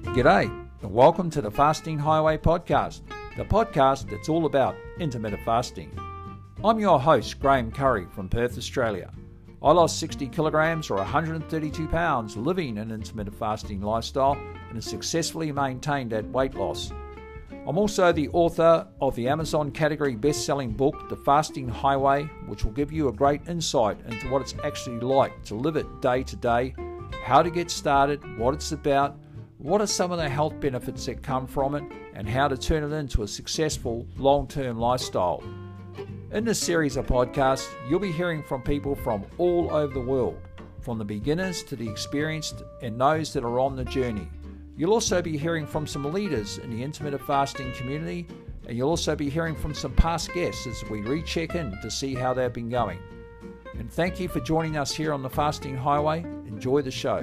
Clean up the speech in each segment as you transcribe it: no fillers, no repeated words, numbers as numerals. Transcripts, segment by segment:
G'day, and welcome to the Fasting Highway podcast, the podcast that's all about intermittent fasting. I'm your host, Graham Curry from Perth, Australia. I lost 60 kilograms or 132 pounds living an intermittent fasting lifestyle and have successfully maintained that weight loss. I'm also the author of the Amazon category best-selling book, The Fasting Highway, which will give you a great insight into what it's actually like to live it day to day, how to get started, what it's about, what are some of the health benefits that come from it, and how to turn it into a successful long-term lifestyle. In this series of podcasts, you'll be hearing from people from all over the world, from the beginners to the experienced and those that are on the journey. You'll also be hearing from some leaders in the intermittent fasting community, and you'll also be hearing from some past guests as we recheck in to see how they've been going. And thank you for joining us here on the Fasting Highway. Enjoy the show.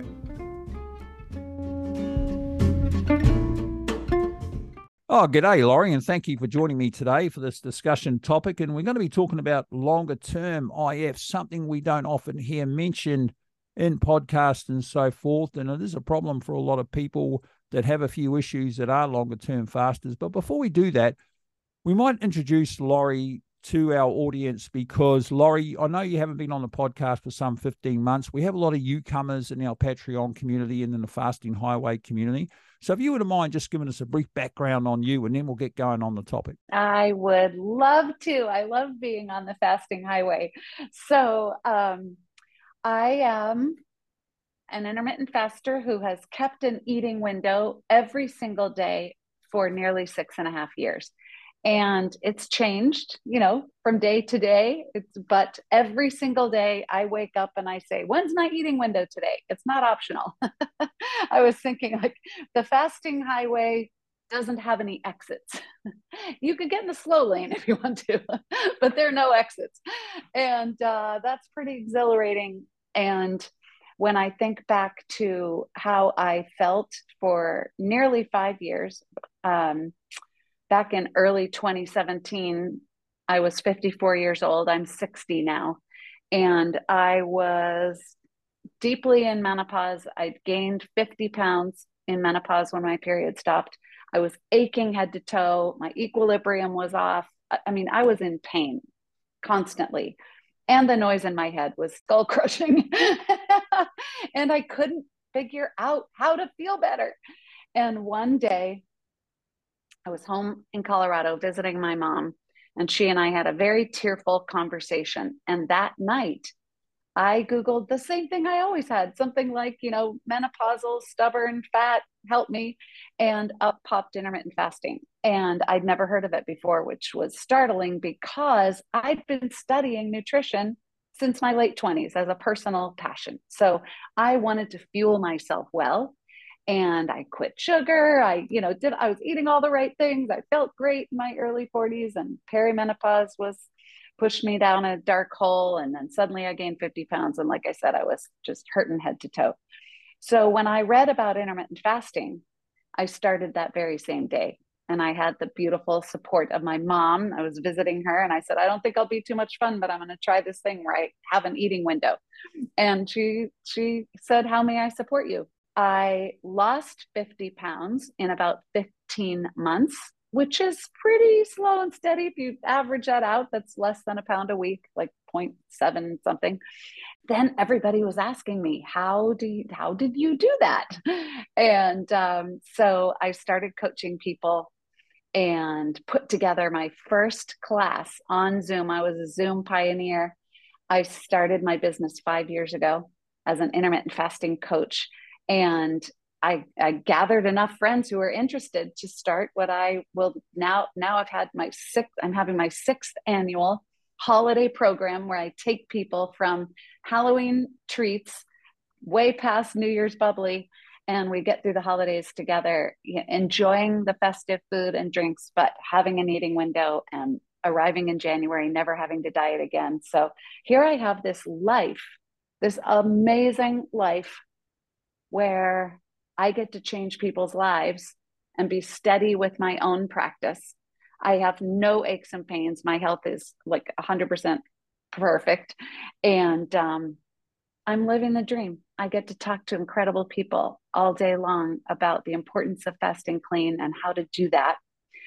Oh, g'day, Laurie, and thank you for joining me today for this discussion topic. And we're going to be talking about longer-term IF, something we don't often hear mentioned in podcasts and so forth. And it is a problem for a lot of people that have a few issues that are longer-term fasters. But before we do that, we might introduce Laurie to our audience because, Laurie, I know you haven't been on the podcast for some 15 months. We have a lot of newcomers in our Patreon community and in the Fasting Highway community. So if you wouldn't mind just giving us a brief background on you, and then we'll get going on the topic. I would love to. I love being on the Fasting Highway. So I am an intermittent faster who has kept an eating window every single day for nearly 6.5 years. And it's changed, from day to day. But every single day I wake up and I say, when's my eating window today? It's not optional. I was thinking the Fasting Highway doesn't have any exits. You could get in the slow lane if you want to, but there are no exits. And that's pretty exhilarating. And when I think back to how I felt for nearly 5 years, back in early 2017, I was 54 years old. I'm 60 now. And I was deeply in menopause. I'd gained 50 pounds in menopause when my period stopped. I was aching head to toe. My equilibrium was off. I was in pain constantly. And the noise in my head was skull crushing. And I couldn't figure out how to feel better. And one day, I was home in Colorado visiting my mom, and she and I had a very tearful conversation. And that night, I Googled the same thing I always had, something like, menopausal, stubborn, fat, help me. And up popped intermittent fasting. And I'd never heard of it before, which was startling because I'd been studying nutrition since my late 20s as a personal passion. So I wanted to fuel myself well. And I quit sugar. I was eating all the right things. I felt great in my early 40s, and perimenopause pushed me down a dark hole. And then suddenly I gained 50 pounds. And like I said, I was just hurting head to toe. So when I read about intermittent fasting, I started that very same day. And I had the beautiful support of my mom. I was visiting her and I said, I don't think I'll be too much fun, but I'm going to try this thing where I have an eating window. And she said, how may I support you? I lost 50 pounds in about 15 months, which is pretty slow and steady. If you average that out, that's less than a pound a week, like 0.7 something. Then everybody was asking me, how did you do that? And so I started coaching people and put together my first class on Zoom. I was a Zoom pioneer. I started my business 5 years ago as an intermittent fasting coach. And I gathered enough friends who were interested to start what I will now I've had I'm having my 6th annual holiday program where I take people from Halloween treats way past New Year's bubbly, and we get through the holidays together, enjoying the festive food and drinks, but having an eating window and arriving in January, never having to diet again. So here I have this amazing life where I get to change people's lives and be steady with my own practice. I have no aches and pains. My health is like 100% perfect. And I'm living the dream. I get to talk to incredible people all day long about the importance of fasting clean and how to do that.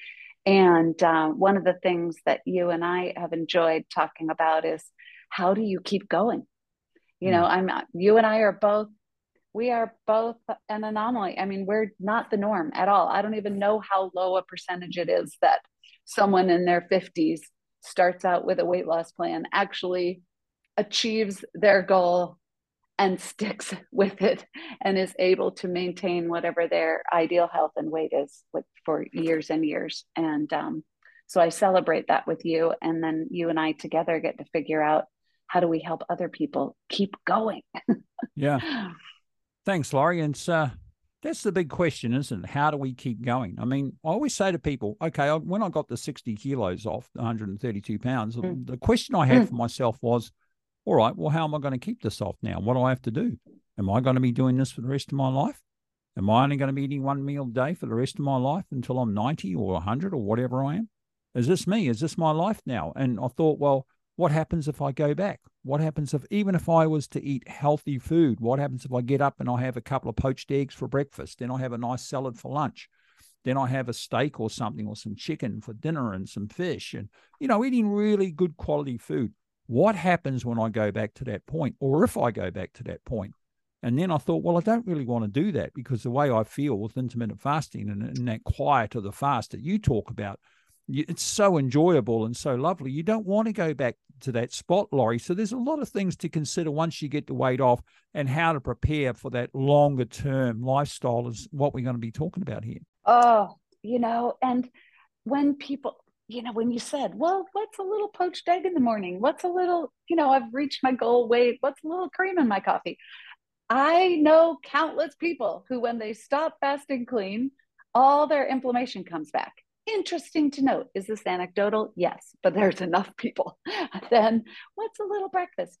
And one of the things that you and I have enjoyed talking about is how do you keep going? You know, you and I are both, we are both an anomaly. I mean, we're not the norm at all. I don't even know how low a percentage it is that someone in their 50s starts out with a weight loss plan, actually achieves their goal and sticks with it and is able to maintain whatever their ideal health and weight is for years and years. And so I celebrate that with you. And then you and I together get to figure out how do we help other people keep going? Yeah. Thanks, Laurie. And that's the big question, isn't it? How do we keep going? I mean, I always say to people, okay, when I got the 60 kilos off, 132 pounds, the question I had for myself was, all right, well, how am I going to keep this off now? What do I have to do? Am I going to be doing this for the rest of my life? Am I only going to be eating one meal a day for the rest of my life until I'm 90 or 100 or whatever I am? Is this me? Is this my life now? And I thought, well, what happens if I go back? What happens even if I was to eat healthy food? What happens if I get up and I have a couple of poached eggs for breakfast? Then I have a nice salad for lunch. Then I have a steak or something or some chicken for dinner and some fish and, eating really good quality food. What happens when I go back to that point, or if I go back to that point? And then I thought, well, I don't really want to do that because the way I feel with intermittent fasting and that quiet of the fast that you talk about, it's so enjoyable and so lovely. You don't want to go back to that spot, Laurie. So there's a lot of things to consider once you get the weight off and how to prepare for that longer term lifestyle is what we're going to be talking about here. Oh, and when people, when you said, well, what's a little poached egg in the morning? What's a little, I've reached my goal weight. What's a little cream in my coffee? I know countless people who, when they stop fasting clean, all their inflammation comes back. Interesting to note. Is this anecdotal? Yes, but there's enough people. Then what's a little breakfast?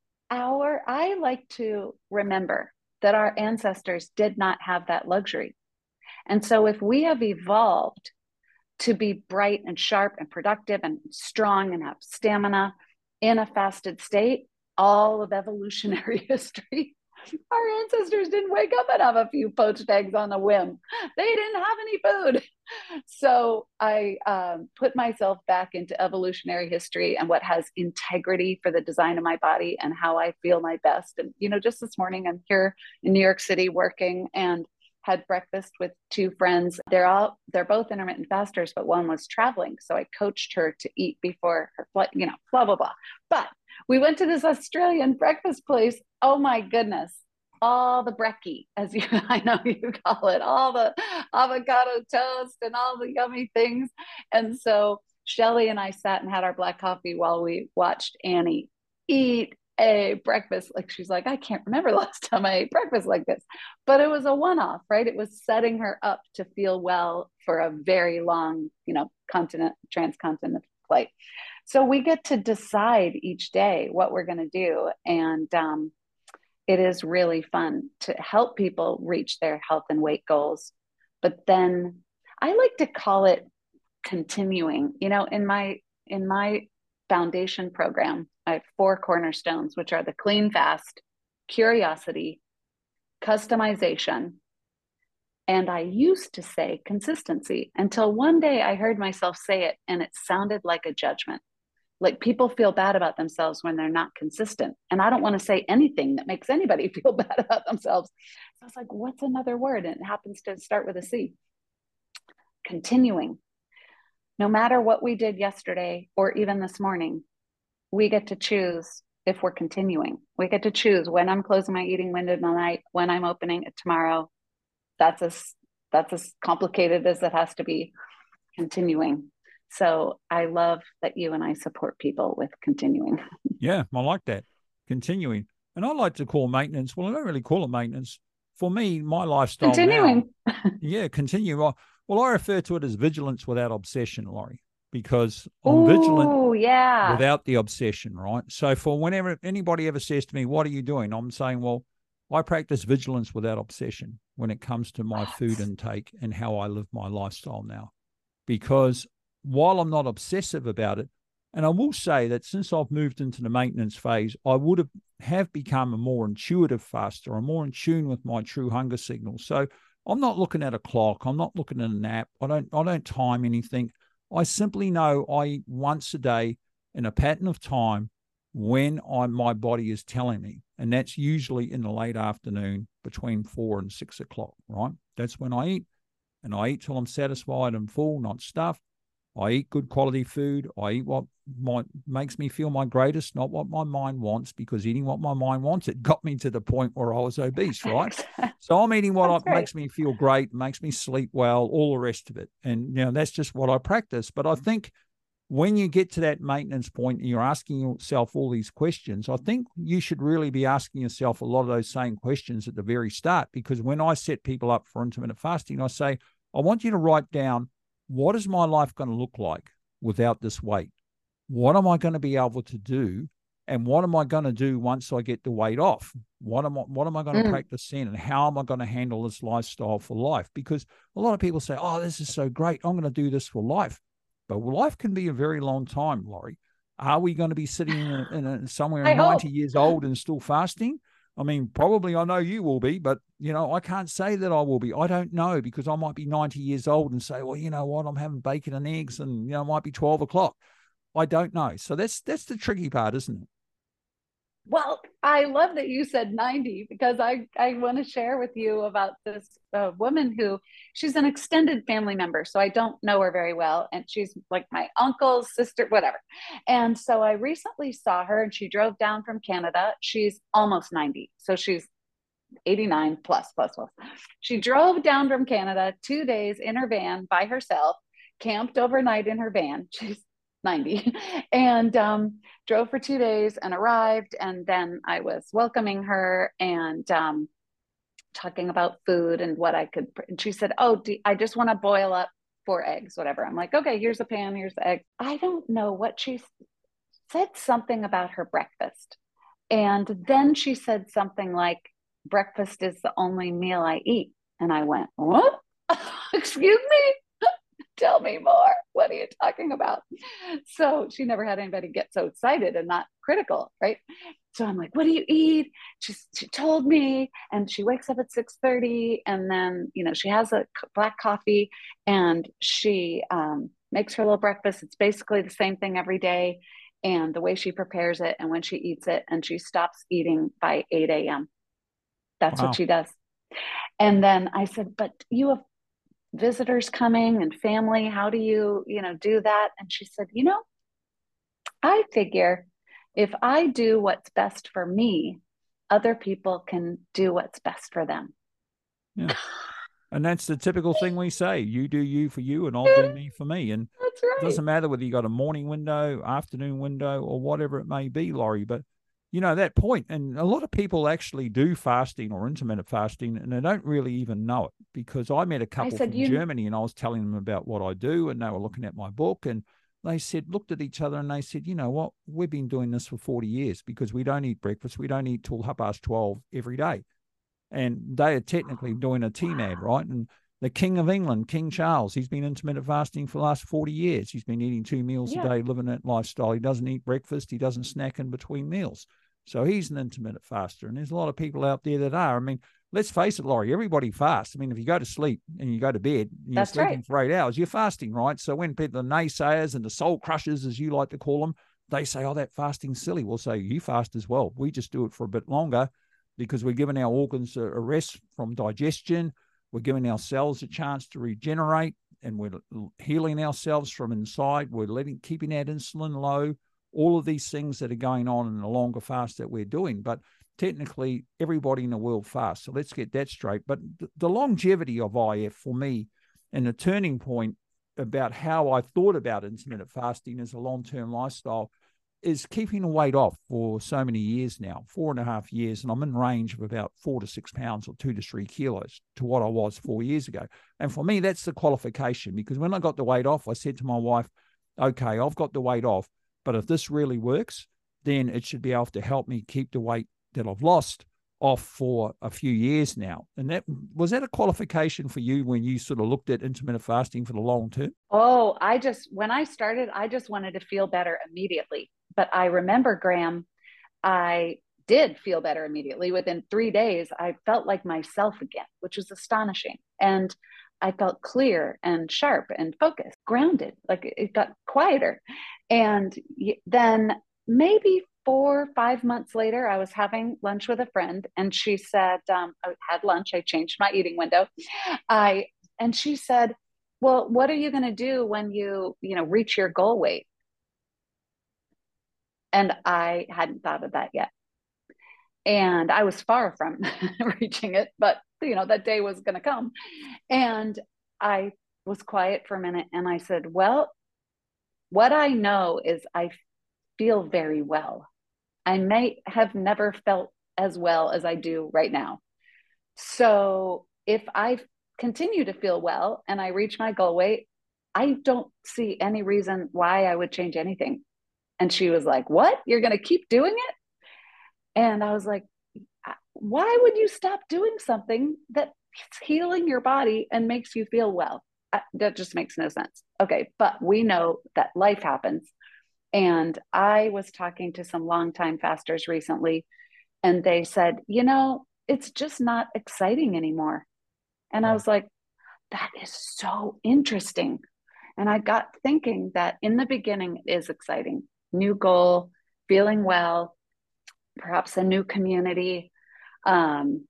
I like to remember that our ancestors did not have that luxury. And so if we have evolved to be bright and sharp and productive and strong and have stamina in a fasted state, all of evolutionary history, our ancestors didn't wake up and have a few poached eggs on a whim. They didn't have any food. So I put myself back into evolutionary history and what has integrity for the design of my body and how I feel my best. And, just this morning, I'm here in New York City working and had breakfast with two friends. They're both intermittent fasters, but one was traveling. So I coached her to eat before her flight, blah, blah, blah. But we went to this Australian breakfast place. Oh my goodness. All the brekkie, I know you call it, all the avocado toast and all the yummy things. And so Shelly and I sat and had our black coffee while we watched Annie eat a breakfast. Like, she's like, I can't remember the last time I ate breakfast like this, but it was a one-off, right? It was setting her up to feel well for a very long, transcontinental flight. So we get to decide each day what we're going to do. And it is really fun to help people reach their health and weight goals. But then I like to call it continuing. In my foundation program, I have 4 cornerstones, which are the clean fast, curiosity, customization, and I used to say consistency until one day I heard myself say it and it sounded like a judgment. Like, people feel bad about themselves when they're not consistent. And I don't want to say anything that makes anybody feel bad about themselves. So I was like, what's another word? And it happens to start with a C. Continuing. No matter what we did yesterday or even this morning, we get to choose if we're continuing. We get to choose when I'm closing my eating window tonight, when I'm opening it tomorrow. That's as complicated as it has to be. Continuing. So I love that you and I support people with continuing. Yeah, I like that. Continuing. And I like to call maintenance. Well, I don't really call it maintenance. For me, my lifestyle continuing. Now. Yeah, continue. Well, I refer to it as vigilance without obsession, Laurie, because I'm vigilant without the obsession, right? So for whenever anybody ever says to me, what are you doing? I'm saying, well, I practice vigilance without obsession when it comes to my food intake and how I live my lifestyle now. Because while I'm not obsessive about it, And I will say that since I've moved into the maintenance phase, I would have become a more intuitive faster. I'm more in tune with my true hunger signals. So I'm not looking at a clock. I'm not looking at an app. I don't time anything. I simply know I eat once a day in a pattern of time when my body is telling me. And that's usually in the late afternoon between 4 and 6 o'clock, right? That's when I eat. And I eat till I'm satisfied and full, not stuffed. I eat good quality food. I eat what makes me feel my greatest, not what my mind wants, because eating what my mind wants, it got me to the point where I was obese, right? So I'm eating what makes me feel great, makes me sleep well, all the rest of it. And, that's just what I practice. But I think when you get to that maintenance point and you're asking yourself all these questions, I think you should really be asking yourself a lot of those same questions at the very start. Because when I set people up for intermittent fasting, I say, I want you to write down, what is my life going to look like without this weight? What am I going to be able to do? And what am I going to do once I get the weight off? What am I going to practice in? And how am I going to handle this lifestyle for life? Because a lot of people say, oh, this is so great, I'm going to do this for life. But life can be a very long time, Laurie. Are we going to be sitting somewhere 90 years old and still fasting? I mean, probably I know you will be, but, I can't say that I will be. I don't know, because I might be 90 years old and say, well, you know what, I'm having bacon and eggs and, it might be 12 o'clock. I don't know. So that's the tricky part, isn't it? Well, I love that you said 90, because I want to share with you about this woman who, she's an extended family member. So I don't know her very well. And she's like my uncle's sister, whatever. And so I recently saw her and she drove down from Canada. She's almost 90. So she's 89 plus. She drove down from Canada 2 days in her van by herself, camped overnight in her van. She's 90 and drove for 2 days and arrived. And then I was welcoming her and talking about food and what I could. And she said, oh, I just want to boil up 4 eggs, whatever. I'm like, okay, here's a pan, here's the egg. I don't know what she said, something about her breakfast. And then she said something like, breakfast is the only meal I eat. And I went, what? Excuse me? Tell me more. What are you talking about? So she never had anybody get so excited and not critical, right? So I'm like, what do you eat? She told me, and she wakes up at 6:30, and then she has a black coffee, and she makes her little breakfast. It's basically the same thing every day, and the way she prepares it, and when she eats it, and she stops eating by 8 a.m. That's what she does. And then I said, but you have visitors coming and family. How do you, do that? And she said, I figure if I do what's best for me, other people can do what's best for them. Yeah. And that's the typical thing we say, you do you for you and I'll do me for me. And that's right. It doesn't matter whether you got a morning window, afternoon window, or whatever it may be, Laurie, but that point, and a lot of people actually do fasting or intermittent fasting, and they don't really even know it, because I met a couple from Germany and I was telling them about what I do, and they were looking at my book, and they looked at each other and they said, you know what, we've been doing this for 40 years because we don't eat breakfast. We don't eat till 12:30 every day. And they are technically doing a TMAD, right? And the King of England, King Charles, he's been intermittent fasting for the last 40 years. He's been eating 2 meals a day, living that lifestyle. He doesn't eat breakfast. He doesn't snack in between meals. So he's an intermittent faster. And there's a lot of people out there that are. I mean, let's face it, Laurie, everybody fasts. I mean, if you go to sleep and you go to bed and you're sleeping for 8 hours, you're fasting, right? So when people, the naysayers and the soul crushers, as you like to call them, they say, oh, that fasting's silly. We'll say, you fast as well. We just do it for a bit longer because we're giving our organs a rest from digestion. We're giving our cells a chance to regenerate, and we're healing ourselves from inside. We're keeping that insulin low. All of these things that are going on in the longer fast that we're doing. But technically, everybody in the world fasts. So let's get that straight. But the longevity of IF for me, and the turning point about how I thought about intermittent fasting as a long-term lifestyle, is keeping the weight off for so many years now, 4.5 years. And I'm in range of about 4 to 6 pounds or 2 to 3 kilos to what I was 4 years ago. And for me, that's the qualification, because when I got the weight off, I said to my wife, okay, I've got the weight off, but if this really works, then it should be able to help me keep the weight that I've lost off for a few years now. And was that a qualification for you when you sort of looked at intermittent fasting for the long term? Oh, when I started, I just wanted to feel better immediately. But I remember, Graham, I did feel better immediately. Within 3 days, I felt like myself again, which was astonishing. And I felt clear and sharp and focused, grounded, like it got quieter. And then maybe 4 or 5 months later, I was having lunch with a friend, and she said, I had lunch, I changed my eating window. And she said, well, what are you going to do when you reach your goal weight? And I hadn't thought of that yet. And I was far from reaching it, but that day was going to come. And I was quiet for a minute, and I said, well, what I know is I feel very well. I may have never felt as well as I do right now. So if I continue to feel well and I reach my goal weight, I don't see any reason why I would change anything. And she was like, what? You're going to keep doing it? And I was like, why would you stop doing something that's healing your body and makes you feel well? That just makes no sense. Okay, but we know that life happens. And I was talking to some longtime fasters recently, and they said, it's just not exciting anymore. And I was like, that is so interesting. And I got thinking that in the beginning, it is exciting. New goal, feeling well, perhaps a new community. And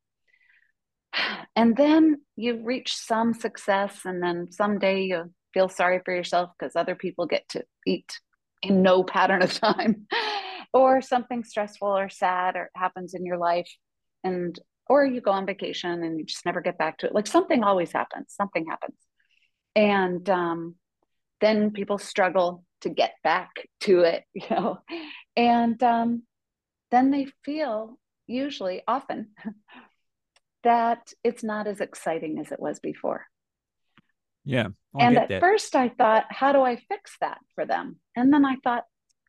then you reach some success, and then someday you feel sorry for yourself because other people get to eat in no pattern of time, or something stressful or sad or happens in your life, or you go on vacation and you just never get back to it. Like something always happens. Something happens. And then people struggle to get back to it, and then they feel often that it's not as exciting as it was before. Yeah. And at first I thought, how do I fix that for them? And then I thought,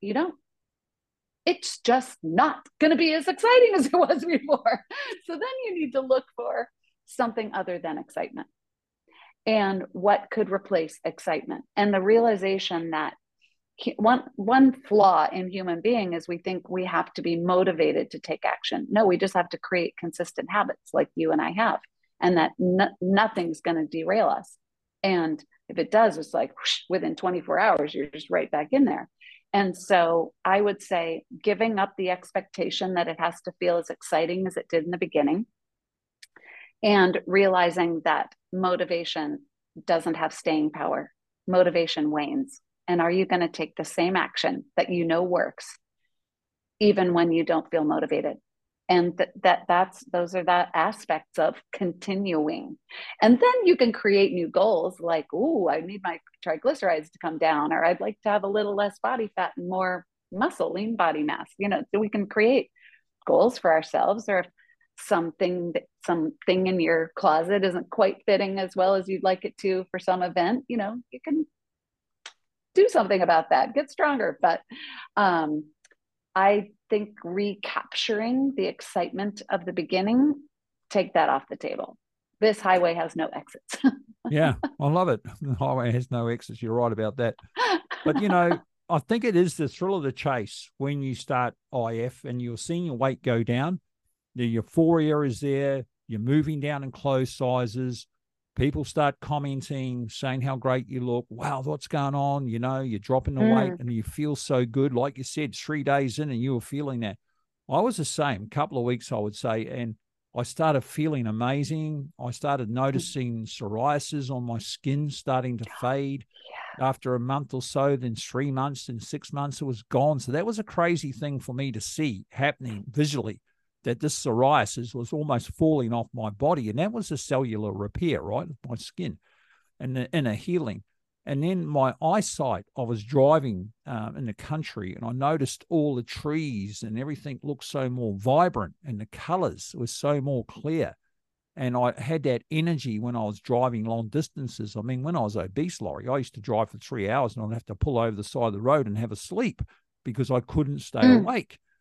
it's just not going to be as exciting as it was before. So then you need to look for something other than excitement, and what could replace excitement. And the realization that one flaw in human being is we think we have to be motivated to take action. No, we just have to create consistent habits like you and I have, and that nothing's going to derail us. And if it does, it's like whoosh, within 24 hours, you're just right back in there. And so I would say giving up the expectation that it has to feel as exciting as it did in the beginning, and realizing that motivation doesn't have staying power. Motivation wanes. And are you going to take the same action that works, even when you don't feel motivated? And those are the aspects of continuing. And then you can create new goals like, oh, I need my triglycerides to come down, or I'd like to have a little less body fat and more muscle, lean body mass. So we can create goals for ourselves. Or if something in your closet isn't quite fitting as well as you'd like it to for some event, you can do something about that, get stronger. But I think recapturing the excitement of the beginning, take that off the table. This highway has no exits. Yeah, I love it. The highway has no exits. You're right about that. But, I think it is the thrill of the chase when you start IF and you're seeing your weight go down. The euphoria is there. You're moving down in clothes sizes. People start commenting, saying how great you look. Wow, what's going on? You're dropping the weight and you feel so good. Like you said, 3 days in and you were feeling that. I was the same, a couple of weeks, I would say, and I started feeling amazing. I started noticing psoriasis on my skin starting to fade. After a month or so, then 3 months, then 6 months, it was gone. So that was a crazy thing for me to see happening visually, that this psoriasis was almost falling off my body. And that was a cellular repair, right, of my skin and the inner healing. And then my eyesight, I was driving in the country and I noticed all the trees and everything looked so more vibrant and the colors were so more clear. And I had that energy when I was driving long distances. I mean, when I was obese, Laurie, I used to drive for 3 hours and I'd have to pull over the side of the road and have a sleep because I couldn't stay awake.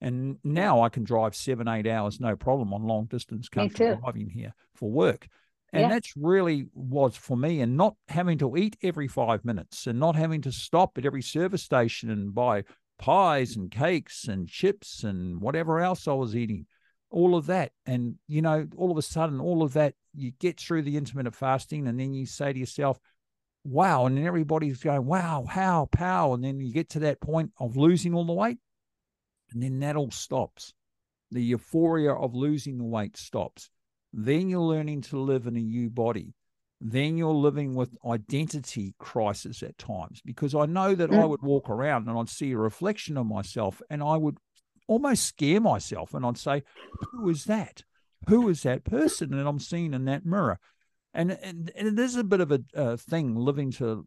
And now I can drive 7-8 hours, no problem, on long distance country driving here for work. And that's really was for me, and not having to eat every 5 minutes and not having to stop at every service station and buy pies and cakes and chips and whatever else I was eating, all of that. And, you know, all of a sudden, all of that, you get through the intermittent fasting and then you say to yourself, wow. And then everybody's going, wow, how, pow. And then you get to that point of losing all the weight. And then that all stops. The euphoria of losing the weight stops. Then you're learning to live in a new body. Then you're living with identity crisis at times, because I know that I would walk around and I'd see a reflection of myself and I would almost scare myself. And I'd say, who is that? Who is that person that I'm seeing in that mirror? And it is a bit of a thing learning to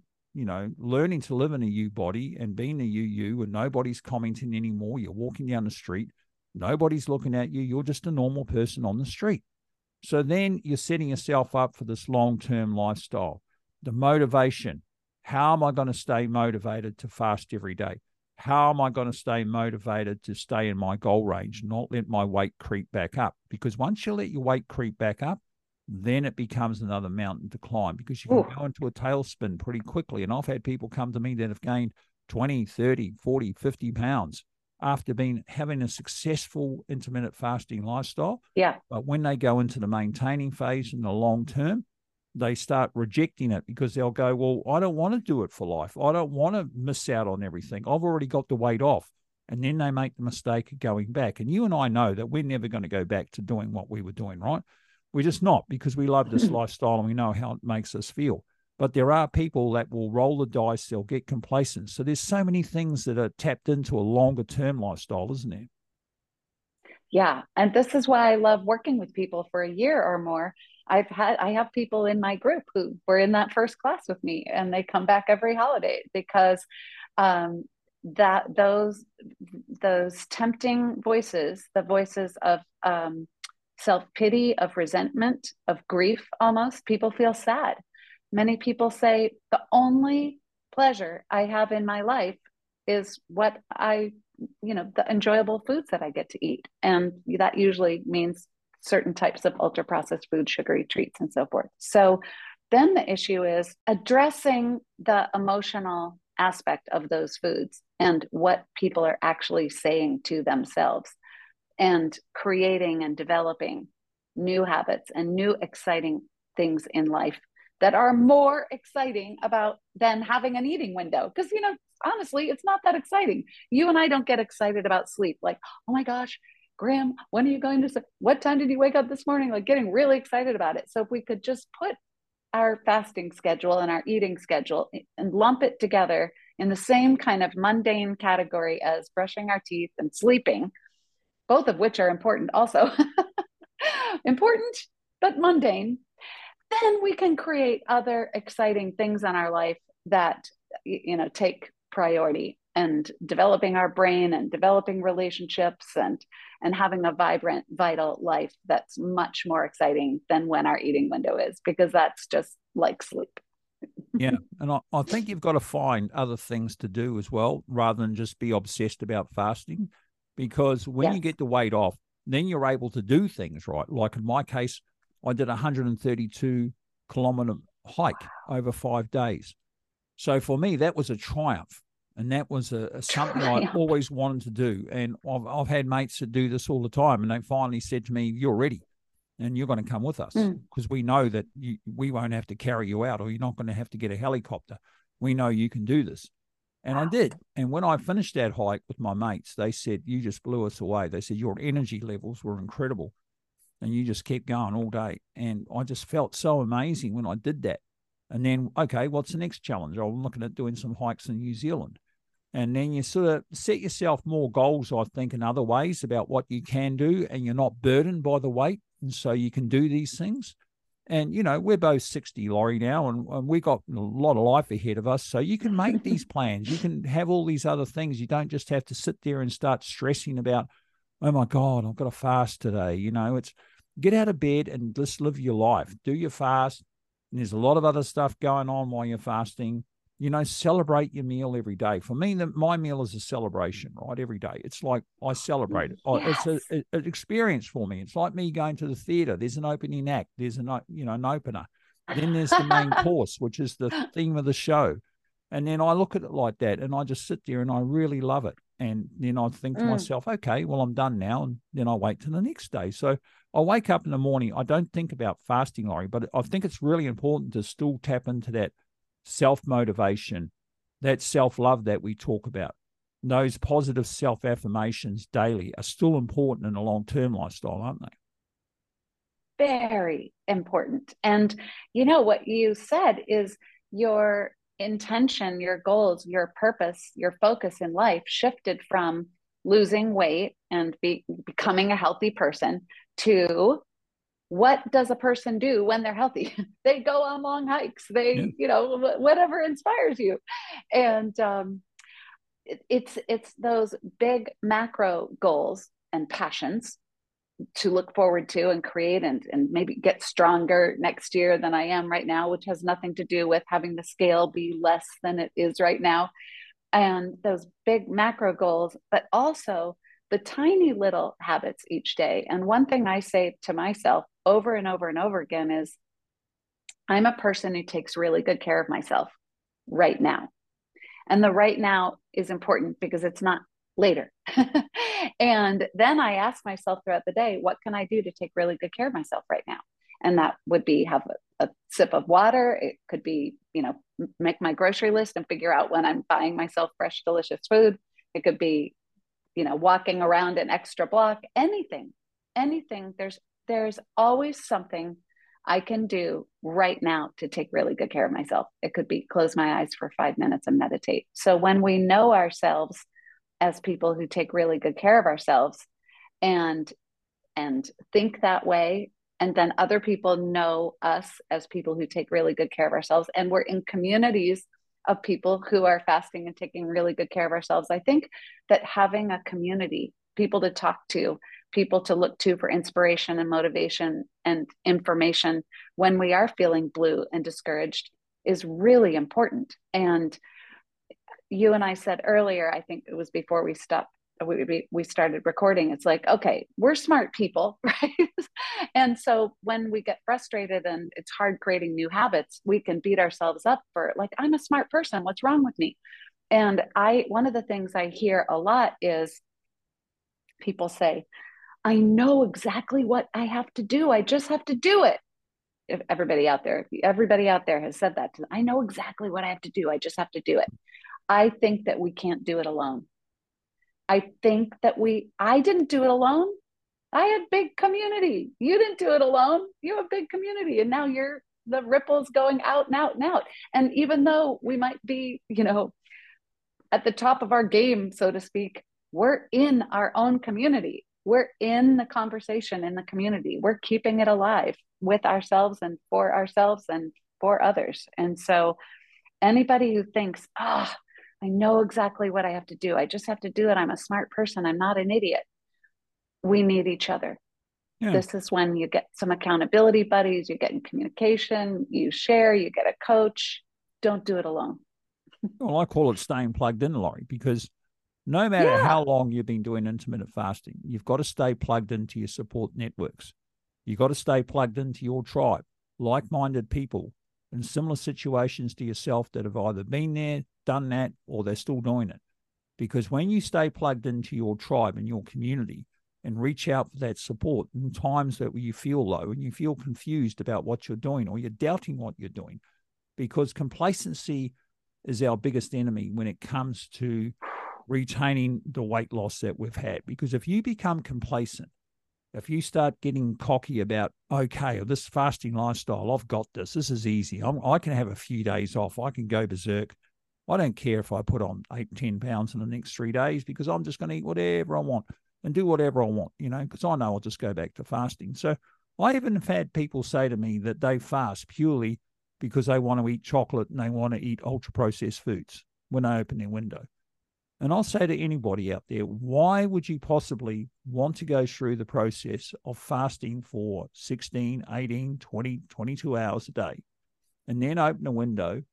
live in a you body and being a you, and nobody's commenting anymore. You're walking down the street. Nobody's looking at you. You're just a normal person on the street. So then you're setting yourself up for this long-term lifestyle. The motivation. How am I going to stay motivated to fast every day? How am I going to stay motivated to stay in my goal range, not let my weight creep back up? Because once you let your weight creep back up, then it becomes another mountain to climb, because you can go into a tailspin pretty quickly. And I've had people come to me that have gained 20, 30, 40, 50 pounds after having a successful intermittent fasting lifestyle. Yeah. But when they go into the maintaining phase in the long term, they start rejecting it, because they'll go, well, I don't want to do it for life. I don't want to miss out on everything. I've already got the weight off. And then they make the mistake of going back. And you and I know that we're never going to go back to doing what we were doing, right? We're just not, because we love this lifestyle and we know how it makes us feel. But there are people that will roll the dice, they'll get complacent. So there's so many things that are tapped into a longer term lifestyle, isn't there? Yeah. And this is why I love working with people for a year or more. I have people in my group who were in that first class with me, and they come back every holiday, because those tempting voices, the voices of self-pity, of resentment, of grief, almost, people feel sad. Many people say the only pleasure I have in my life is what the enjoyable foods that I get to eat. And that usually means certain types of ultra processed food, sugary treats, and so forth. So then the issue is addressing the emotional aspect of those foods and what people are actually saying to themselves, and creating and developing new habits and new exciting things in life that are more exciting than having an eating window. Because, honestly, it's not that exciting. You and I don't get excited about sleep. Like, oh my gosh, Graham, when are you going to sleep? What time did you wake up this morning? Like, getting really excited about it. So if we could just put our fasting schedule and our eating schedule and lump it together in the same kind of mundane category as brushing our teeth and sleeping, both of which are important also, important, but mundane, then we can create other exciting things in our life that, take priority, and developing our brain and developing relationships and having a vibrant, vital life that's much more exciting than when our eating window is, because that's just like sleep. Yeah. And I think you've got to find other things to do as well, rather than just be obsessed about fasting. Because when you get the weight off, then you're able to do things, right? Like in my case, I did a 132-kilometer hike over 5 days. So for me, that was a triumph. And that was something I always wanted to do. And I've had mates that do this all the time. And they finally said to me, you're ready and you're going to come with us, because we know that we won't have to carry you out, or you're not going to have to get a helicopter. We know you can do this. And I did. And when I finished that hike with my mates, they said, you just blew us away. They said, your energy levels were incredible. And you just kept going all day. And I just felt so amazing when I did that. And then, okay, what's the next challenge? I'm looking at doing some hikes in New Zealand. And then you sort of set yourself more goals, I think, in other ways about what you can do, and you're not burdened by the weight. And so you can do these things. And, we're both 60, Laurie, now, and we got a lot of life ahead of us. So you can make these plans. You can have all these other things. You don't just have to sit there and start stressing about, oh, my God, I've got to fast today. It's get out of bed and just live your life. Do your fast. And there's a lot of other stuff going on while you're fasting. celebrate your meal every day. For me, my meal is a celebration, right? Every day. It's like I celebrate it. Yes. It's an experience for me. It's like me going to the theater. There's an opening act. There's an opener. Then there's the main course, which is the theme of the show. And then I look at it like that, and I just sit there and I really love it. And then I think to myself, okay, well, I'm done now. And then I wait till the next day. So I wake up in the morning. I don't think about fasting, Laurie, but I think it's really important to still tap into that self-motivation, that self-love that we talk about. Those positive self-affirmations daily are still important in a long-term lifestyle, aren't they? Very important. And what you said is your intention, your goals, your purpose, your focus in life shifted from losing weight and becoming a healthy person to what does a person do when they're healthy? They go on long hikes. They, whatever inspires you. And it's those big macro goals and passions to look forward to and create and maybe get stronger next year than I am right now, which has nothing to do with having the scale be less than it is right now. And those big macro goals, but also the tiny little habits each day. And one thing I say to myself over and over and over again is, I'm a person who takes really good care of myself right now. And the right now is important because it's not later. And then I ask myself throughout the day, what can I do to take really good care of myself right now? And that would be have a sip of water. It could be, make my grocery list and figure out when I'm buying myself fresh, delicious food. It could be, walking around an extra block, anything. There's always something I can do right now to take really good care of myself. It could be close my eyes for 5 minutes and meditate. So when we know ourselves as people who take really good care of ourselves and think that way, and then other people know us as people who take really good care of ourselves, and we're in communities of people who are fasting and taking really good care of ourselves, I think that having a community, people to talk to, people to look to for inspiration and motivation and information when we are feeling blue and discouraged is really important. And you and I said earlier, I think it was before we started recording, it's like, okay, we're smart people, right? And so when we get frustrated and it's hard creating new habits, we can beat ourselves up for like, I'm a smart person, what's wrong with me? And one of the things I hear a lot is people say, I know exactly what I have to do. I just have to do it. If everybody out there has said that to them, I know exactly what I have to do. I just have to do it. I think that we can't do it alone. I think that I didn't do it alone. I had big community. You didn't do it alone. You have a big community. And now the ripples going out and out and out. And even though we might be, at the top of our game, so to speak, we're in our own community. We're in the conversation in the community. We're keeping it alive with ourselves and for others. And so anybody who thinks, I know exactly what I have to do. I just have to do it. I'm a smart person. I'm not an idiot. We need each other. Yeah. This is when you get some accountability buddies, you get in communication, you share, you get a coach. Don't do it alone. Well, I call it staying plugged in, Laurie, because no matter how long you've been doing intermittent fasting, you've got to stay plugged into your support networks. You've got to stay plugged into your tribe, like-minded people in similar situations to yourself that have either been there, done that, or they're still doing it. Because when you stay plugged into your tribe and your community and reach out for that support in times that you feel low and you feel confused about what you're doing or you're doubting what you're doing, because complacency is our biggest enemy when it comes to retaining the weight loss that we've had. Because if you become complacent, if you start getting cocky about, okay, this fasting lifestyle, I've got this is easy. I can have a few days off. I can go berserk. I don't care if I put on 8-10 pounds in the next 3 days because I'm just going to eat whatever I want and do whatever I want, because I know I'll just go back to fasting. So I even have had people say to me that they fast purely because they want to eat chocolate and they want to eat ultra-processed foods when they open their window. And I'll say to anybody out there, why would you possibly want to go through the process of fasting for 16, 18, 20, 22 hours a day and then open a window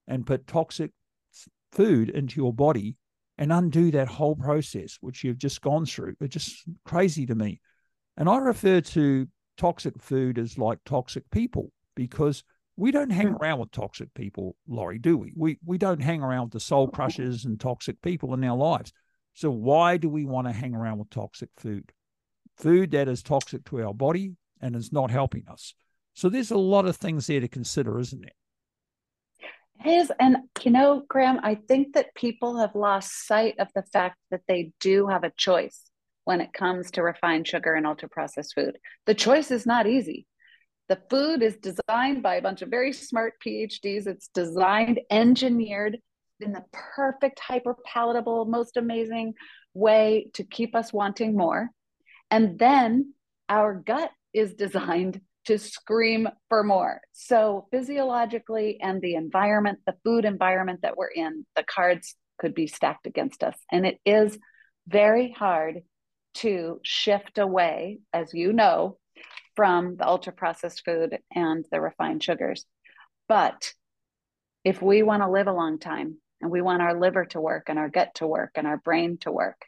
and put toxic food into your body and undo that whole process, which you've just gone through. It's just crazy to me. And I refer to toxic food as like toxic people, because we don't hang around with toxic people, Laurie, do we? We don't hang around with the soul crushers and toxic people in our lives. So why do we want to hang around with toxic food? Food that is toxic to our body and is not helping us. So there's a lot of things there to consider, isn't there? It is. And, Graham, I think that people have lost sight of the fact that they do have a choice when it comes to refined sugar and ultra processed food. The choice is not easy. The food is designed by a bunch of very smart PhDs. It's designed, engineered in the perfect, hyper palatable, most amazing way to keep us wanting more. And then our gut is designed to scream for more. So physiologically and the environment, the food environment that we're in, the cards could be stacked against us. And it is very hard to shift away, as you know, from the ultra processed food and the refined sugars. But if we want to live a long time and we want our liver to work and our gut to work and our brain to work,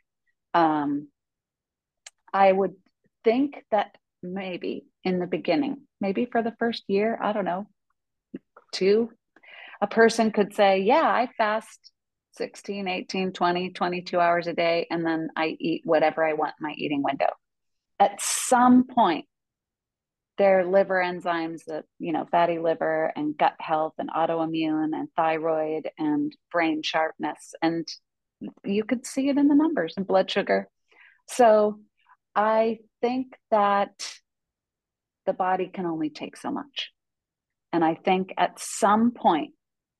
I would think that maybe in the beginning, maybe for the first year, I don't know, 2, a person could say, yeah, I fast 16, 18, 20, 22 hours a day, and then I eat whatever I want in my eating window. At some point, their liver enzymes, fatty liver and gut health and autoimmune and thyroid and brain sharpness. And you could see it in the numbers and blood sugar. So I think that the body can only take so much. And I think at some point,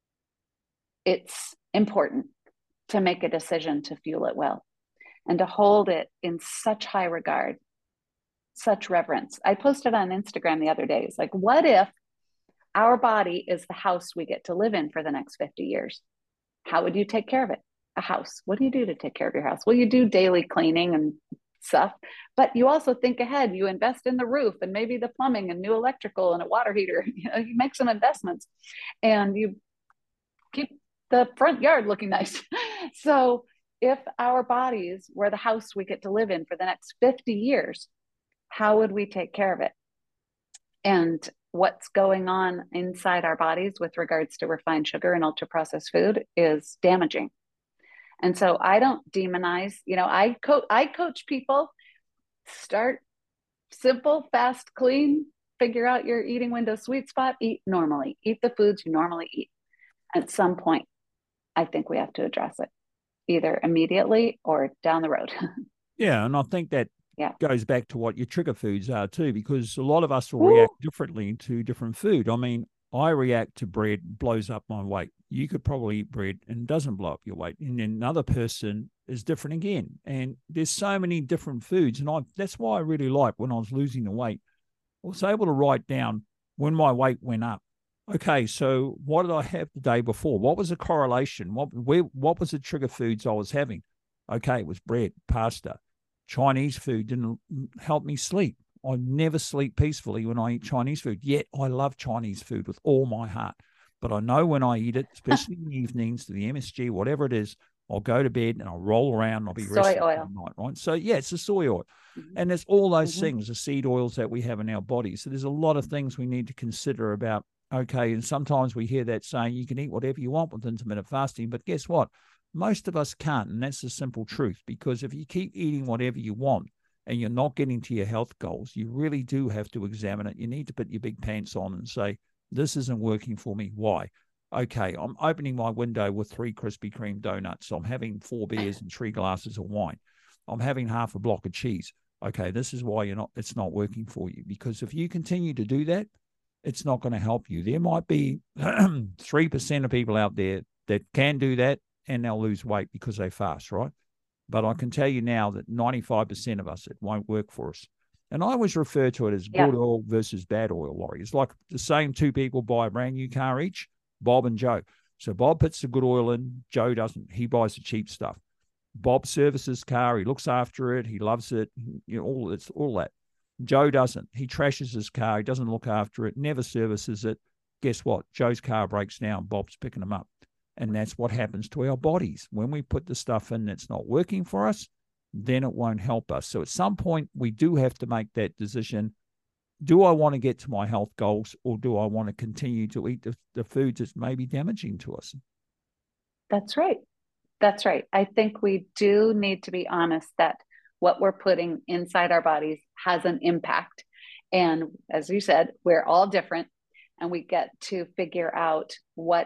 it's important to make a decision to fuel it well and to hold it in such high regard, such reverence. I posted on Instagram the other day. It's like, what if our body is the house we get to live in for the next 50 years? How would you take care of it? A house. What do you do to take care of your house? Well, you do daily cleaning and stuff, but you also think ahead. You invest in the roof and maybe the plumbing and new electrical and a water heater. You make some investments and you keep the front yard looking nice. So if our bodies were the house we get to live in for the next 50 years, how would we take care of it? And what's going on inside our bodies with regards to refined sugar and ultra processed food is damaging. And so I don't demonize, I coach people, start simple, fast, clean, figure out your eating window sweet spot, eat normally, eat the foods you normally eat. At some point, I think we have to address it, either immediately or down the road. Yeah, and I think that goes back to what your trigger foods are too, because a lot of us will react differently to different food. I mean, I react to bread, blows up my weight. You could probably eat bread and it doesn't blow up your weight. And then another person is different again. And there's so many different foods. And that's why I really like when I was losing the weight, I was able to write down when my weight went up. Okay, so what did I have the day before? What was the correlation? What was the trigger foods I was having? Okay, it was bread, pasta. Chinese food didn't help me sleep. I never sleep peacefully when I eat Chinese food, yet I love Chinese food with all my heart. But I know when I eat it, especially in the evenings, to the MSG, whatever it is, I'll go to bed and I'll roll around and I'll be rested soy oil. all night, right? So, yeah, it's the soy oil. And there's all those things, the seed oils that we have in our bodies. So there's a lot of things we need to consider about, okay, and sometimes we hear that saying you can eat whatever you want with intermittent fasting, but guess what? Most of us can't, and that's the simple truth, because if you keep eating whatever you want and you're not getting to your health goals, you really do have to examine it. You need to put your big pants on and say, this isn't working for me. Why? Okay, I'm opening my window with 3 Krispy Kreme donuts. I'm having 4 beers and 3 glasses of wine. I'm having half a block of cheese. Okay, this is why it's not working for you, because if you continue to do that, it's not going to help you. There might be 3% of people out there that can do that and they'll lose weight because they fast, right? But I can tell you now that 95% of us, it won't work for us. And I always refer to it as good oil versus bad oil, Laurie. It's like the same 2 people buy a brand new car each, Bob and Joe. So Bob puts the good oil in, Joe doesn't. He buys the cheap stuff. Bob services his car, he looks after it, he loves it, all that. Joe doesn't. He trashes his car, he doesn't look after it, never services it. guess what? Joe's car breaks down, Bob's picking them up. And that's what happens to our bodies. When we put the stuff in that's not working for us, then it won't help us. So at some point, we do have to make that decision. Do I want to get to my health goals, or do I want to continue to eat the foods that's maybe damaging to us? That's right. That's right. I think we do need to be honest that what we're putting inside our bodies has an impact. And as you said, we're all different, and we get to figure out what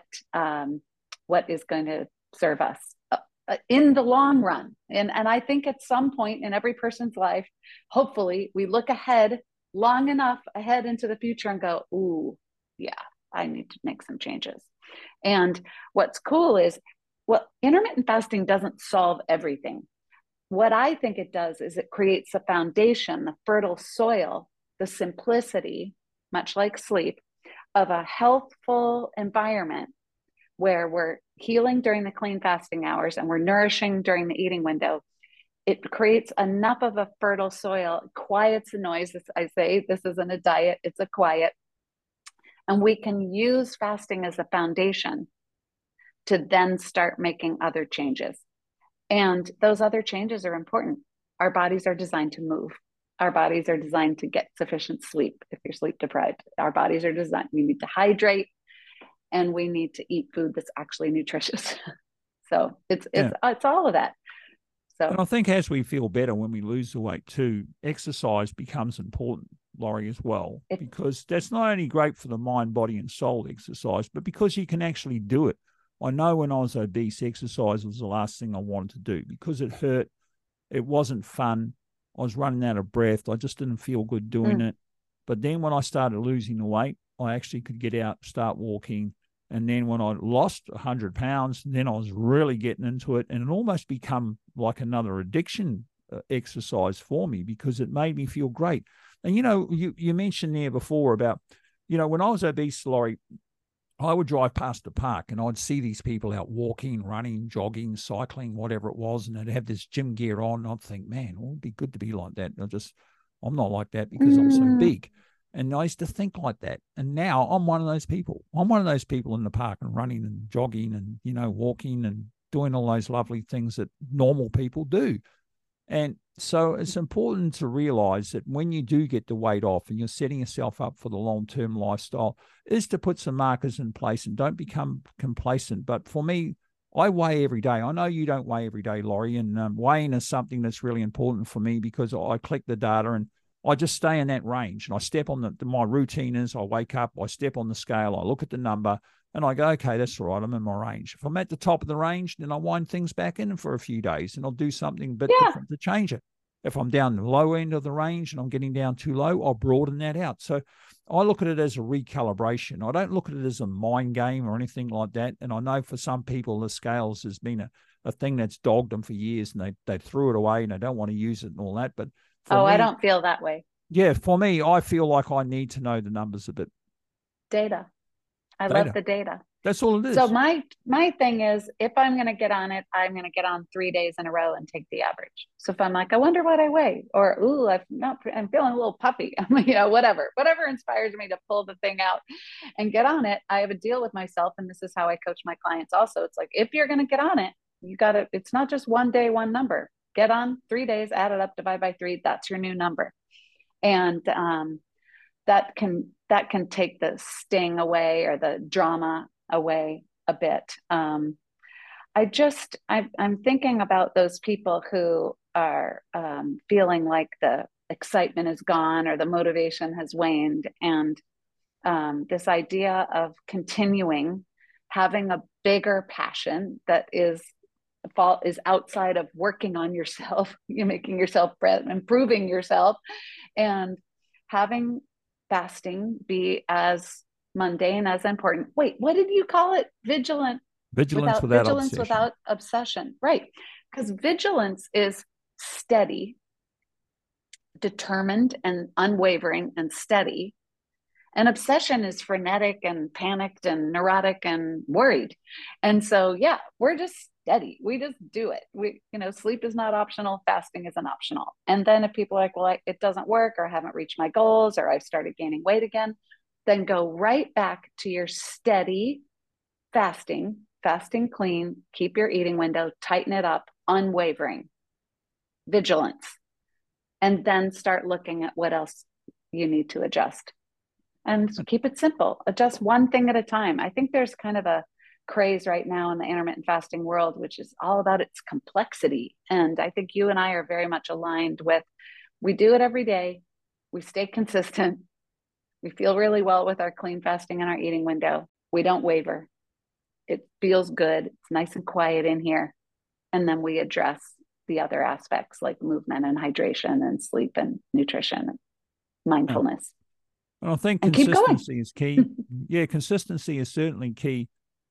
is going to serve us in the long run. And I think at some point in every person's life, hopefully we look ahead long enough ahead into the future and go, ooh, yeah, I need to make some changes. And what's cool is, well, intermittent fasting doesn't solve everything. What I think it does is it creates a foundation, the fertile soil, the simplicity, much like sleep, of a healthful environment where we're healing during the clean fasting hours and we're nourishing during the eating window. It creates enough of a fertile soil, quiets the noise. I say this isn't a diet, it's a quiet. And we can use fasting as a foundation to then start making other changes. And those other changes are important. Our bodies are designed to move. Our bodies are designed to get sufficient sleep if you're sleep deprived. Our bodies are designed, we need to hydrate, and we need to eat food that's actually nutritious. So it's all of that. So, and I think as we feel better when we lose the weight too, exercise becomes important, Laurie, as well, because that's not only great for the mind, body, and soul exercise, but because you can actually do it. I know when I was obese, exercise was the last thing I wanted to do because it hurt. It wasn't fun. I was running out of breath. I just didn't feel good doing it. But then when I started losing the weight, I actually could get out, start walking. And then when I lost 100 pounds, then I was really getting into it. And it almost become like another addiction exercise for me because it made me feel great. And, you mentioned there before about, when I was obese, Laurie, I would drive past the park and I'd see these people out walking, running, jogging, cycling, whatever it was, and they'd have this gym gear on. And I'd think, man, well, it'd be good to be like that. I'm not like that because I'm so big. And I used to think like that. And now I'm one of those people. I'm one of those people in the park and running and jogging and, walking and doing all those lovely things that normal people do. And so it's important to realize that when you do get the weight off and you're setting yourself up for the long-term lifestyle, is to put some markers in place and don't become complacent. But for me, I weigh every day. I know you don't weigh every day, Laurie, and weighing is something that's really important for me because I click the data and I just stay in that range. And I step on my routine is I wake up, I step on the scale, I look at the number, and I go, okay, that's all right, I'm in my range. If I'm at the top of the range, then I wind things back in for a few days and I'll do something a bit different to change it. If I'm down the low end of the range and I'm getting down too low, I'll broaden that out. So I look at it as a recalibration. I don't look at it as a mind game or anything like that. And I know for some people, the scales has been a thing that's dogged them for years and they threw it away and they don't want to use it and all that. But for me, I don't feel that way. Yeah, for me, I feel like I need to know the numbers a bit. Data. I love the data. That's all it is. So my thing is, if I'm going to get on it, I'm going to get on 3 days in a row and take the average. So if I'm like, I wonder what I weigh, or ooh, I'm feeling a little puffy. I'm like, whatever inspires me to pull the thing out and get on it. I have a deal with myself, and this is how I coach my clients. Also, it's like if you're going to get on it, you got to. It's not just one day, one number. Get on 3 days, add it up, divide by 3. That's your new number, and that can take the sting away or the drama away a bit. I'm thinking about those people who are feeling like the excitement is gone or the motivation has waned, and this idea of continuing having a bigger passion that is outside of working on yourself, you're making yourself bread, improving yourself, and having fasting be as mundane as important. Wait, what did you call it? Vigilance without obsession. Right. Because vigilance is steady, determined and unwavering and steady. And obsession is frenetic and panicked and neurotic and worried. And so, yeah, we're just steady. We just do it. Sleep is not optional. Fasting isn't optional. And then if people are like, well, it doesn't work, or I haven't reached my goals, or I've started gaining weight again, then go right back to your steady fasting clean, keep your eating window, tighten it up, unwavering, vigilance, and then start looking at what else you need to adjust. And keep it simple. Adjust one thing at a time. I think there's kind of a craze right now in the intermittent fasting world, which is all about its complexity. And I think you and I are very much aligned with, we do it every day, we stay consistent, we feel really well with our clean fasting and our eating window. We don't waver. It feels good. It's nice and quiet in here. And then we address the other aspects like movement and hydration and sleep and nutrition and mindfulness. And I think consistency is key. Yeah, consistency is certainly key.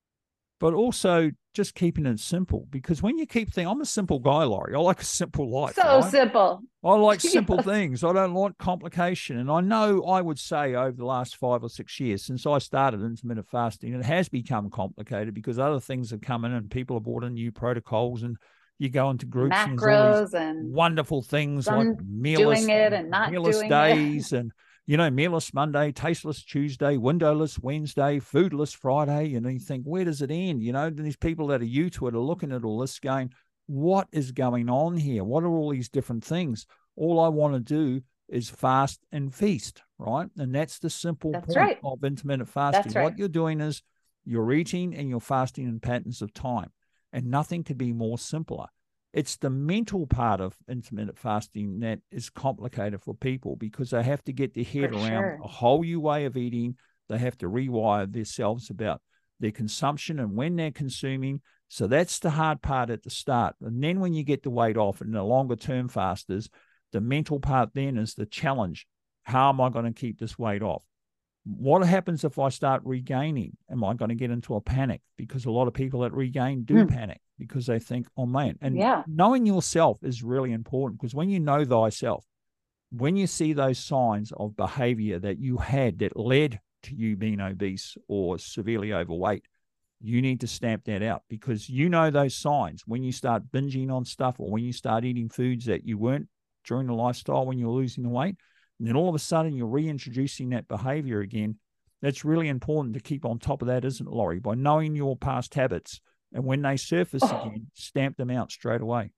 But also just keeping it simple, because when you keep things, I'm a simple guy, Laurie. I like a simple life. So right? Simple. I like simple things. I don't like complication. And I know I would say over the last 5 or 6 years since I started intermittent fasting, it has become complicated because other things have come in and people have brought in new protocols, and you go into groups macros and there's all these and wonderful things like mealless, doing it and not mealless doing days it. And mealless Monday, tasteless Tuesday, windowless Wednesday, foodless Friday. And you think, where does it end? These people that are new to it are looking at all this going, what is going on here? What are all these different things? All I want to do is fast and feast, right? And that's the simple point of intermittent fasting. What you're doing is you're eating and you're fasting in patterns of time, and nothing could be more simpler. It's the mental part of intermittent fasting that is complicated for people because they have to get their head around a whole new way of eating. They have to rewire themselves about their consumption and when they're consuming. So that's the hard part at the start. And then when you get the weight off and the longer term fasters, the mental part then is the challenge. How am I going to keep this weight off? What happens if I start regaining? Am I going to get into a panic? Because a lot of people that regain do panic because they think, oh man. And knowing yourself is really important, because when you know thyself, when you see those signs of behavior that you had that led to you being obese or severely overweight, you need to stamp that out, because you know those signs when you start binging on stuff or when you start eating foods that you weren't during the lifestyle when you were losing the weight. And then all of a sudden you're reintroducing that behavior again. That's really important to keep on top of that, isn't it, Laurie? By knowing your past habits, and when they surface again, stamp them out straight away.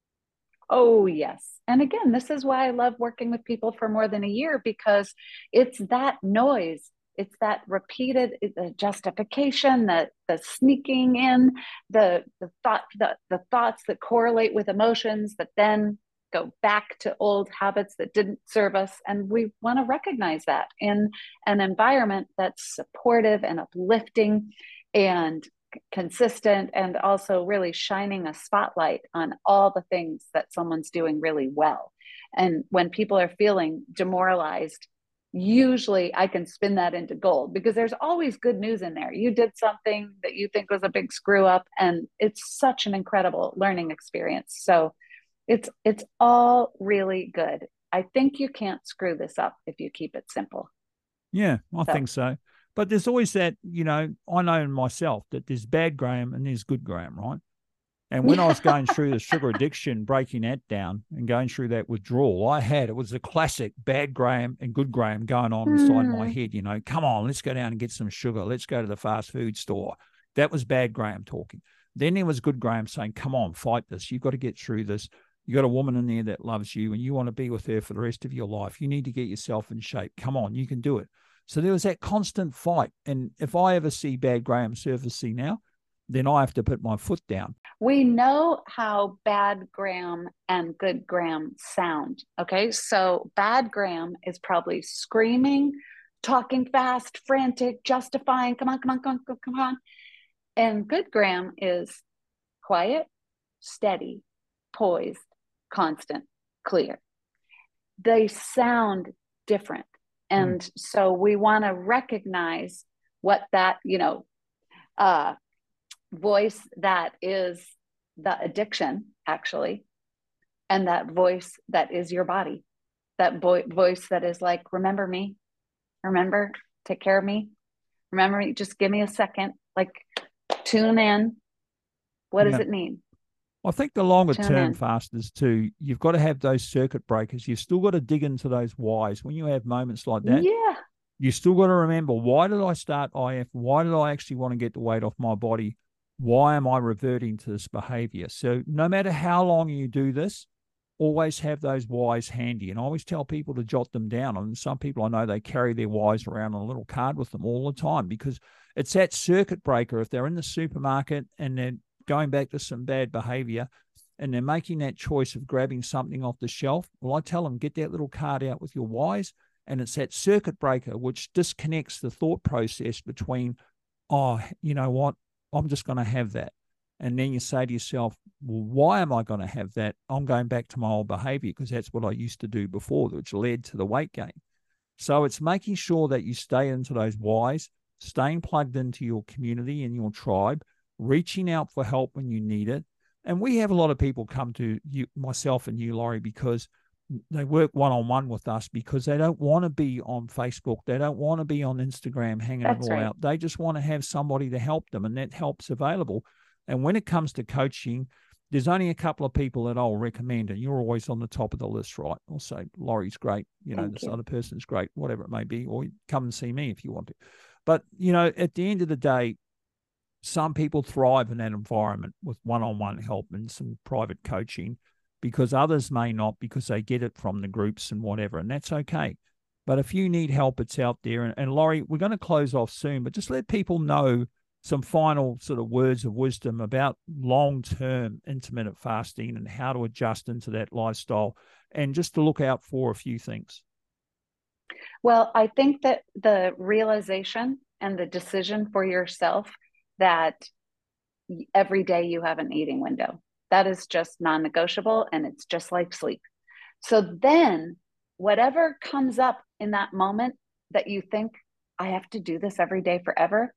Oh, yes. And again, this is why I love working with people for more than a year, because it's that noise. It's that repeated justification, the sneaking in, the thoughts that correlate with emotions that then go back to old habits that didn't serve us. And we want to recognize that in an environment that's supportive and uplifting and consistent, and also really shining a spotlight on all the things that someone's doing really well. And when people are feeling demoralized, usually I can spin that into gold, because there's always good news in there. You did something that you think was a big screw up, and it's such an incredible learning experience. So it's all really good. I think you can't screw this up if you keep it simple. Yeah, I think so. But there's always that, I know in myself that there's bad Graham and there's good Graham, right? And when I was going through the sugar addiction, breaking that down and going through that withdrawal, it was a classic bad Graham and good Graham going on inside my head. Come on, let's go down and get some sugar. Let's go to the fast food store. That was bad Graham talking. Then there was good Graham saying, come on, fight this. You've got to get through this. You got a woman in there that loves you and you want to be with her for the rest of your life. You need to get yourself in shape. Come on, you can do it. So there was that constant fight. And if I ever see bad Graham surfacing now, then I have to put my foot down. We know how bad Graham and good Graham sound. Okay. So bad Graham is probably screaming, talking fast, frantic, justifying, come on. And good Graham is quiet, steady, poised, constant, clear. They sound different. And so we want to recognize what that, voice that is the addiction, actually, and that voice that is your body, that voice that is like, remember me, remember, take care of me, remember me, just give me a second, like tune in. What does it mean? I think the longer term fasters too, you've got to have those circuit breakers. You've still got to dig into those whys. When you have moments like that, You still got to remember, why did I start IF? Why did I actually want to get the weight off my body? Why am I reverting to this behavior? So no matter how long you do this, always have those whys handy. And I always tell people to jot them down. And some people I know, they carry their whys around on a little card with them all the time, because it's that circuit breaker. If they're in the supermarket and they're going back to some bad behavior and they're making that choice of grabbing something off the shelf, well, I tell them, get that little card out with your whys. And it's that circuit breaker which disconnects the thought process between, oh, you know what, I'm just going to have that. And then you say to yourself, well, why am I going to have that? I'm going back to my old behavior because that's what I used to do before, which led to the weight gain. So it's making sure that you stay into those whys, staying plugged into your community and your tribe, reaching out for help when you need it. And we have a lot of people come to you, myself and you, Laurie, because they work one-on-one with us because they don't want to be on Facebook. They don't want to be on Instagram hanging it all out. They just want to have somebody to help them, and that help's available. And when it comes to coaching, there's only a couple of people that I'll recommend, and you're always on the top of the list, right? I'll say, Laurie's great, this other person's great, whatever it may be, or come and see me if you want to. But, at the end of the day, some people thrive in that environment with one-on-one help and some private coaching, because others may not, because they get it from the groups and whatever, and that's okay. But if you need help, it's out there. And Laurie, we're going to close off soon, but just let people know some final sort of words of wisdom about long-term intermittent fasting and how to adjust into that lifestyle, and just to look out for a few things. Well, I think that the realization and the decision for yourself that every day you have an eating window, that is just non-negotiable, and it's just like sleep. So then whatever comes up in that moment that you think, I have to do this every day forever,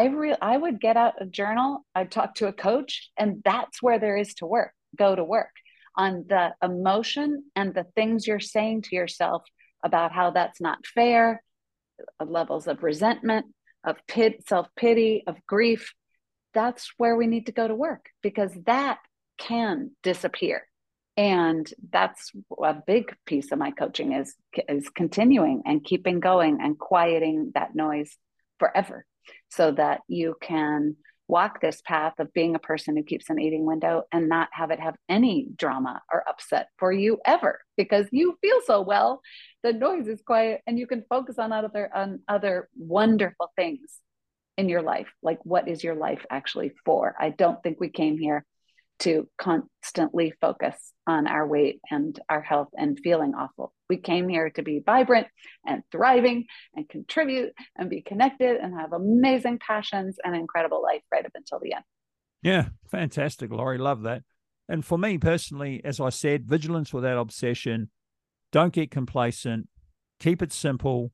I would get out a journal, I'd talk to a coach, and that's where there is to go to work on the emotion and the things you're saying to yourself about how that's not fair, levels of resentment, of self-pity, of grief. That's where we need to go to work, because that can disappear. And that's a big piece of my coaching is continuing and keeping going and quieting that noise forever, so that you can walk this path of being a person who keeps an eating window and not have it have any drama or upset for you ever, because you feel so well, the noise is quiet, and you can focus on other wonderful things in your life. Like, what is your life actually for? I don't think we came here to constantly focus on our weight and our health and feeling awful. We came here to be vibrant and thriving and contribute and be connected and have amazing passions and incredible life right up until the end. Yeah, fantastic, Laurie. Love that. And for me personally, as I said, vigilance without obsession. Don't get complacent. Keep it simple.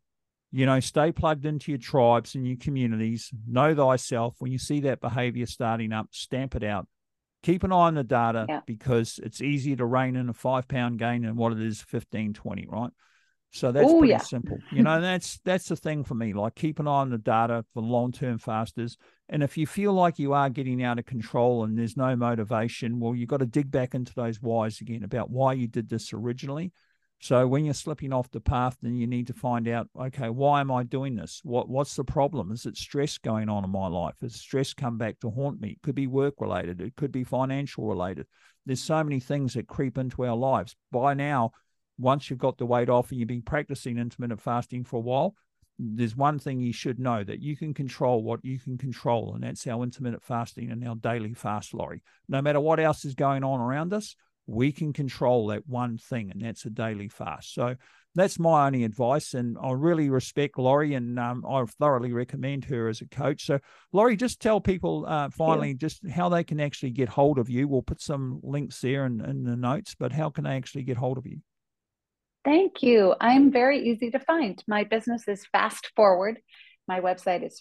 Stay plugged into your tribes and your communities. Know thyself. When you see that behavior starting up, stamp it out. Keep an eye on the data, because it's easier to rein in a 5-pound gain than what it is 15, 20, right? So that's pretty simple. That's the thing for me. Like, keep an eye on the data for long-term fasters. And if you feel like you are getting out of control and there's no motivation, well, you've got to dig back into those whys again about why you did this originally. So when you're slipping off the path, then you need to find out, okay, why am I doing this? What's the problem? Is it stress going on in my life? Has stress come back to haunt me? It could be work related. It could be financial related. There's so many things that creep into our lives. By now, once you've got the weight off and you've been practicing intermittent fasting for a while, there's one thing you should know, that you can control what you can control, and that's our intermittent fasting and our daily fast, Laurie. No matter what else is going on around us, we can control that one thing, and that's a daily fast. So that's my only advice, and I really respect Laurie, and I thoroughly recommend her as a coach. So Laurie, just tell people finally just how they can actually get hold of you. We'll put some links there in the notes, but how can they actually get hold of you? Thank you. I'm very easy to find. My business is Fast Forward. My website is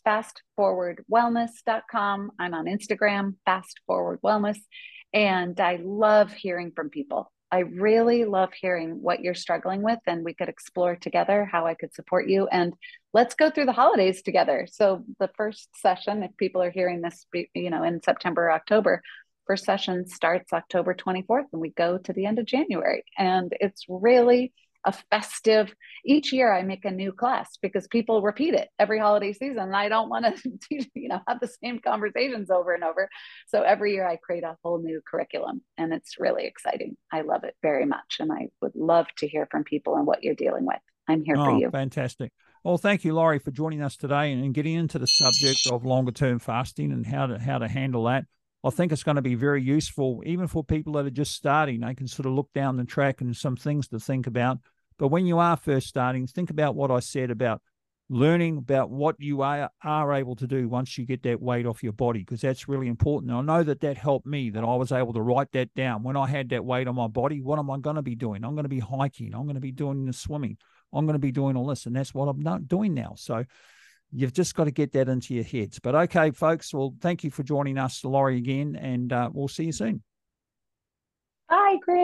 fastforwardwellness.com. I'm on Instagram, Fast Forward Wellness. And I love hearing from people. I really love hearing what you're struggling with, and we could explore together how I could support you. And let's go through the holidays together. So the first session, if people are hearing this, in September or October, first session starts October 24th, and we go to the end of January. And it's really a festive, each year I make a new class because people repeat it every holiday season. And I don't want to, have the same conversations over and over. So every year I create a whole new curriculum, and it's really exciting. I love it very much. And I would love to hear from people and what you're dealing with. I'm here for Oh, you. fantastic. Well, thank you, Laurie, for joining us today and getting into the subject of longer term fasting and how to handle that. I think it's going to be very useful, even for people that are just starting. They can sort of look down the track and some things to think about. But when you are first starting, think about what I said about learning about what you are able to do once you get that weight off your body, because that's really important. And I know that helped me, that I was able to write that down. When I had that weight on my body, what am I going to be doing? I'm going to be hiking. I'm going to be doing the swimming. I'm going to be doing all this. And that's what I'm not doing now. So you've just got to get that into your heads. But okay, folks, well, thank you for joining us, Laurie, again, and we'll see you soon. Bye, Greg.